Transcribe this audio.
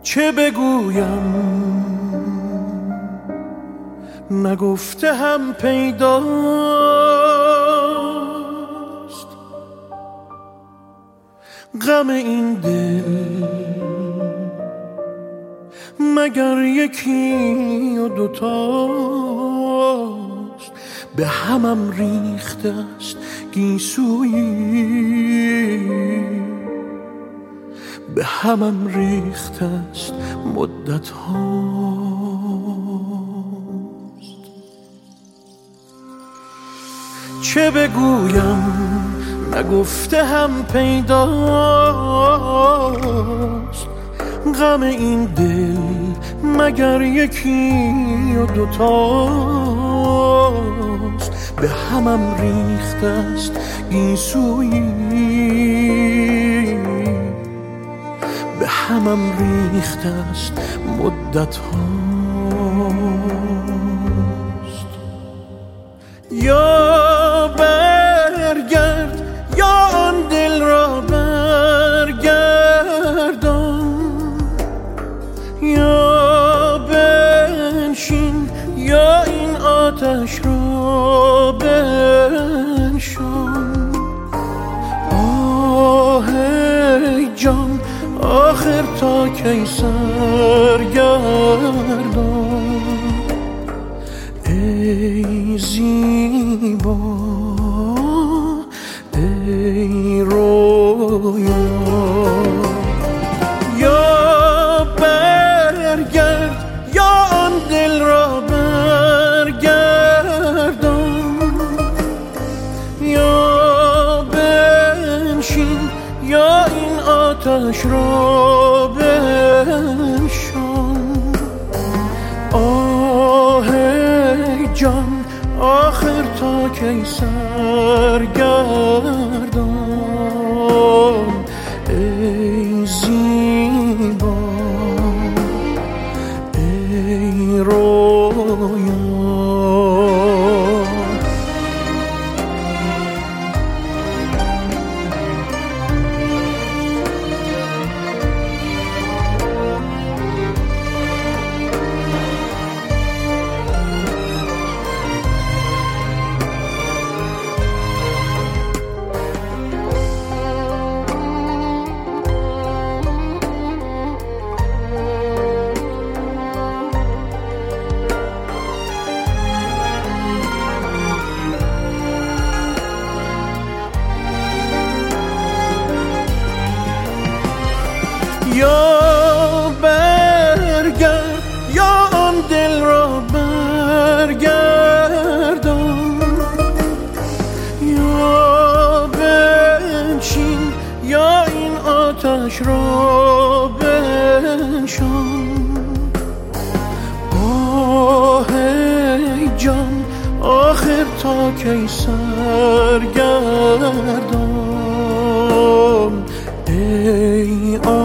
چه بگویم نگفته هم پیداست، غم این دل مگر یکی و دوتاست. به همم ریخته است گیسویی، به همم ریخته است مدت هاست. چه بگویم نگفته هم پیداست، غم این دل مگر یکی و دوتاست. به همم ریخته است گیسویی، به همم ریخته است مدت هاست. یا برگرد یا آن دل را برگردان، یا بنشین یا این آتش را بنشان. آه ای جان آخر تا کی سرگردان، ای زیبا ای رویا. یا برگرد یا آن دل را برگردان، یا بنشین یا این آتش را بنشان. آه ای جان آخر تا کی سرگردان، ای زیبا ای رویا. یا برگرد یا آن دل را برگردان، یا بنشین یا این آتش را بنشان. آه ای جان آخر تا کی سرگردان، ای